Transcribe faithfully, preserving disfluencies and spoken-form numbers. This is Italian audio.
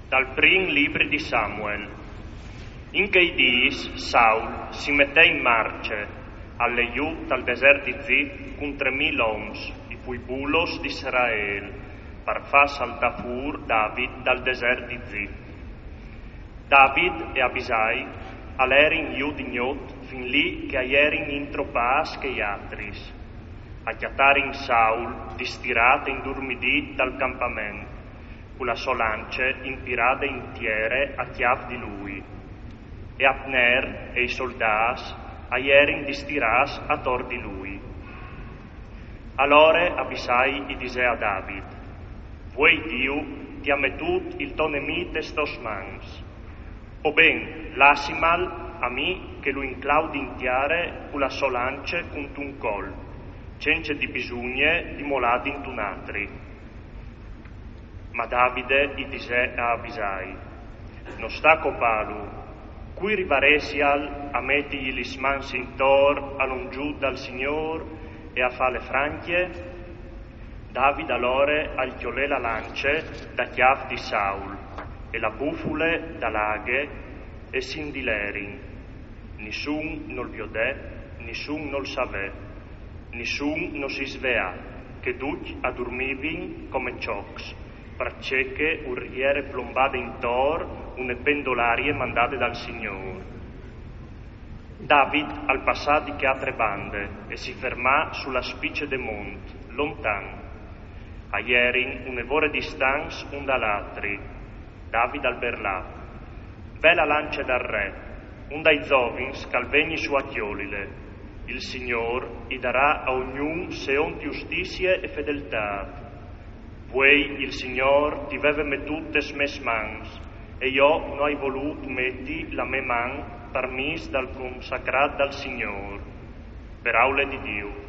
Dal prim libri di Samuel. In quei dies Saul si mette in marce alle iu dal desert di Zif con tremila oms, i cui bulos di Israel, per far saltar fur David dal desert di Zif. David e Abisai all'erin iu di gnot fin lì che aierin intropas che iatris, a chiatarin Saul distirate in durmidì dal campamento, con la solance impirate intiere a chiav di lui, e Abner e i soldati aierin distiras a tor di lui. Allora Abisai i dise a David: vuoi Dio ti ha mettut il to nemite stos mans, o ben l'assimal a mi che lo inclaudi intiare con la solance con un col, cence di bisugne di moladi in tunatri. Ma Davide i dise a Abisai: non sta copalu, cui rivaresial a mettigli l'ismans intor a non giù dal Signor e a fa le franchie? Davide allora al chiolè la lance da chiav di Saul e la bufule da laghe e s'indilerin. Nessun non viodè, nessun non savè, nessun non si svea, che tutti addormivin come ciocs, perché urriere plombate in tor, une pendolarie mandate dal Signore. David al passà di che altre bande e si fermà sulla spicce de mont, lontan. A ierin un'evore distanza un dall'altri. David al berlà. Ve la lance dal re, un dai zovins calvegni su achiolile. Il Signor i darà a ognun seon giustizie e fedeltà. Vuoi il Signor ti veve mettute smes mans, e io non hai volut metti la me man per mis dal consacrat dal Signor. Per aule di Dio.